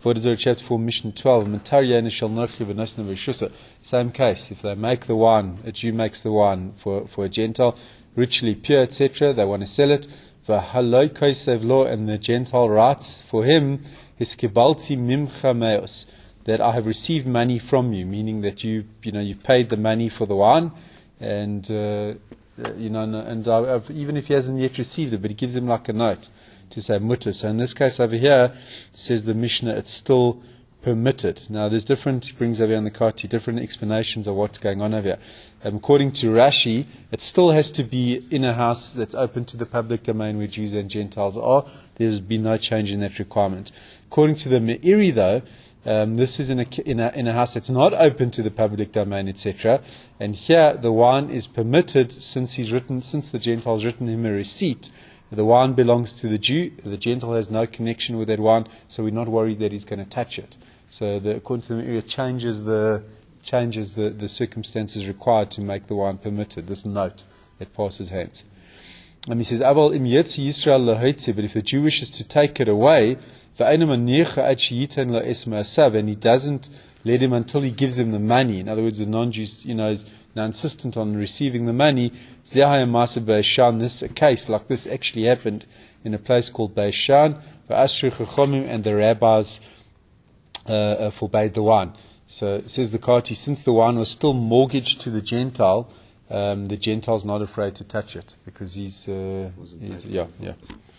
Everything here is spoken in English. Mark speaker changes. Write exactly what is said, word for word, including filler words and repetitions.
Speaker 1: Vodazor chapter four, Mishnah twelve. Same case. If they make the wine, a Jew makes the wine for, for a Gentile, ritually pure, et cetera, they want to sell it. And the Gentile writes for him, that I have received money from you, meaning that you, you know, you paid the money for the wine, and uh, you know, and I've, even if he hasn't yet received it, but he gives him like a note to say mutter. So in this case over here, says the Mishnah, it's still permitted. Now there's different, he brings over here on the Kati, different explanations of what's going on over here. Um, according to Rashi, it still has to be in a house that's open to the public domain where Jews and Gentiles are. There's been no change in that requirement. According to the Meiri though, Um, this is in a, in, a, in a house that's not open to the public domain, et cetera. And here the wine is permitted since he's written, since the Gentile's written him a receipt. The wine belongs to the Jew. The Gentile has no connection with that wine, so we're not worried that he's going to touch it. So the, according to the area, changes the changes the, the circumstances required to make the wine permitted. This note that passes hands. And he says, "Aval im yetzi Yisrael lahoitzi," but if the Jew wishes to take it away, and he doesn't let him until he gives him the money. In other words, the non-Jew, you know, is now insistent on receiving the money. This a case like this actually happened in a place called Beishan, and the rabbis uh, uh, forbade the wine. So it says the Kati, since the wine was still mortgaged to the Gentile, um, the Gentile's not afraid to touch it because he's, uh, he's yeah, yeah.